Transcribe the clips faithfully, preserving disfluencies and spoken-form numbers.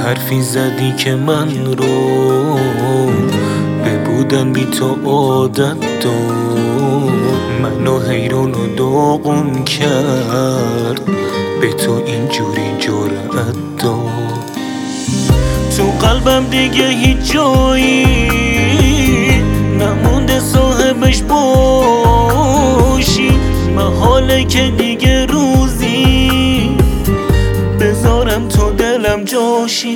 حرفی زدی که من رو به بودن بی تو عادت داد، منو حیرون و داغون کرد، به تو اینجوری جرأت داد. تو قلبم دیگه هیچ جایی نمونده صاحبش باشی، محاله که دیگه روزی بذارم تو دلم جاشی.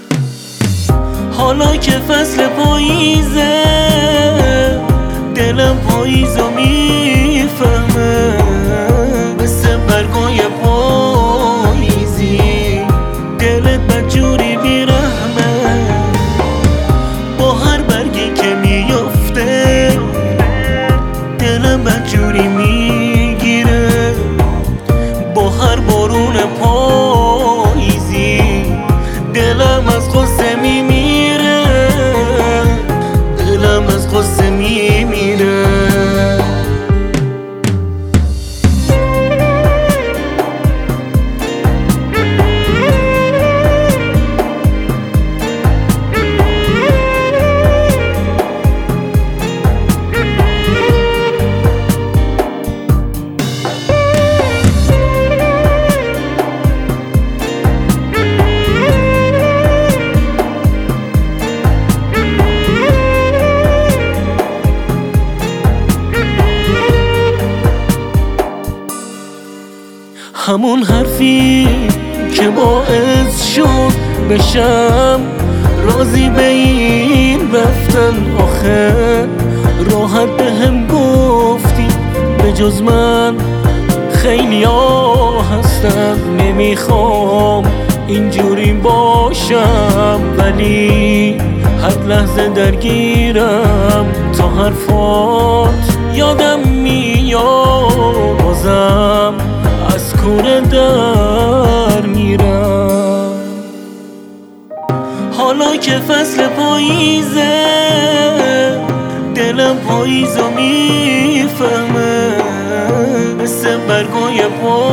حالا که فصل پاییزه دلم پاییزو میفهمه، مثل برگای پاییزی دلت بدجوری بیرحمه. با هر برگی که میفته دلم بدجوری میگیره، با هر بارون پاییزی دلم از غصه میمیره، دلم از غصه میمیره. همون حرفی که باعث شد بشم راضی به این رفتن، آخه راحت به هم گفتی به جز من خیلی ها هستم. نمیخوام اینجوری باشم ولی هر لحظه درگیرم، تا حرفات یادم میاد بازم از کوره در میرم. حالا که فصل پاییزه دلم پاییزو میفهمه، مثل برگای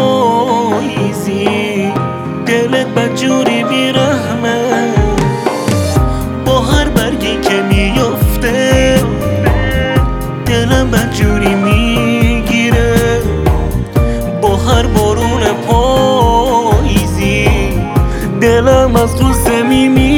پاییزی دلت بدجوری بیرحمه. با هر برگی که میفته دلم بدجوری میگیره، با هر بارون پاییزی دلم از غصه میمیره.